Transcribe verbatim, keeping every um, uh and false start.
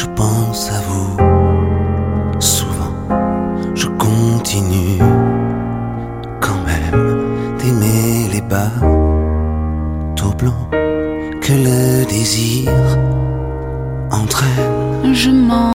je pense à vous. Souvent, je continue quand même d'aimer les bateaux blancs que le désir entraîne. Je m'en